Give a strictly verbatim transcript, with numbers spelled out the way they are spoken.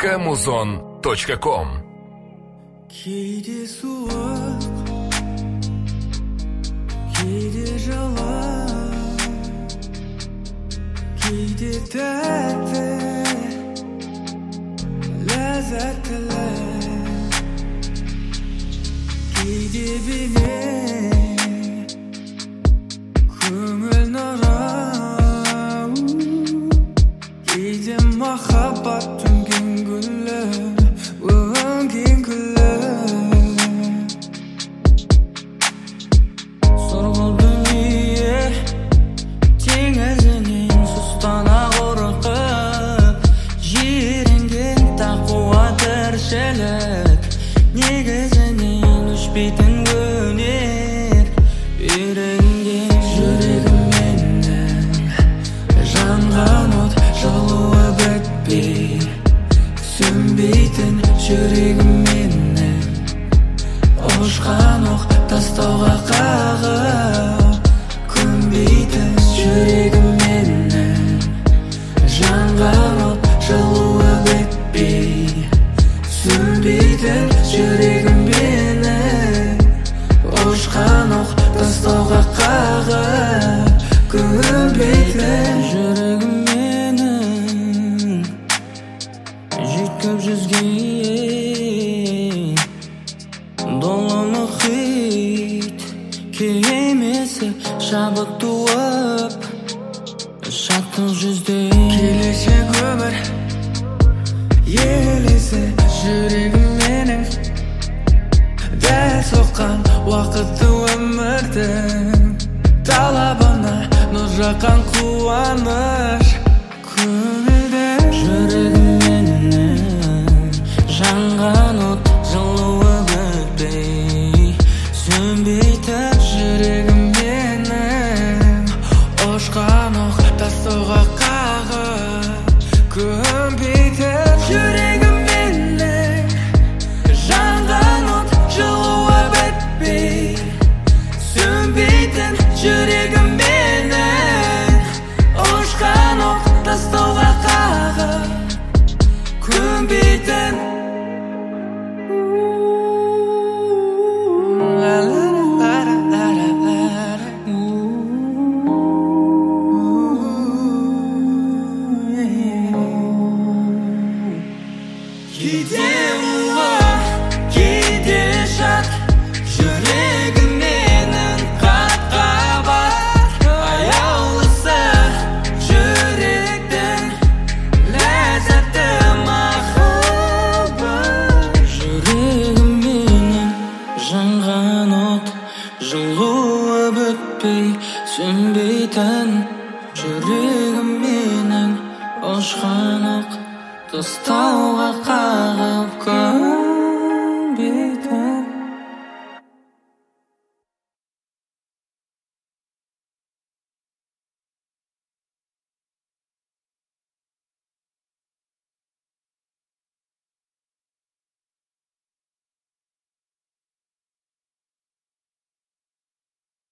точка музон точка ком. Кейде суық, кейде жылы, кейде тәтті, ләззәтлі, кейде бейне, көңіл нұры, кейде махаббат төнген гүлі, өнген гүлі. Сұрғыл дүние теңізінен сұстана қорқып, жерінген тақуа тіршілік, негізінен өшпейтін өнер үйренген. Жүрегім менің жанған от, жылуы бітпей сөнбейтін. Жүрегім менің ұшқан оқ, тастауға қағып көнбейтін. Жүрегім менің жанған от, жылуы бітпей сөнбейтін. Жүрегім менің ұшқан оқ, тастауға қағып көнбейтін. Жүрегім менің жүйткіп жүзген долы мұхит кемесі, шабыт туып шаттық жүзде. Келешек өмір елесі, жүрегім менің дәл соққан уақытты өмірдің талабына нұр жаққан қуаныш көңілді. Жүрегім менің жанған от, жылуы бітпей сөнбейтін. Жүрегім менің ұшқан оқ, тастауға қағып көнбейтін. Жүрегім менің жанған от, жылуы бітпей сөнбейтін. Жүрегім менің ұшқан оқ, тастауға қағып көнбейтін. Кейде мұңлы, кейде шат, жүрегім менің қат-қабат. Аяулысы жүректің ләззәтті махаббат. Жүрегім менің жанған от, жылуы бітпей сөнбейтін. Жүрегім менің ұшқан оқ, тастауға қағып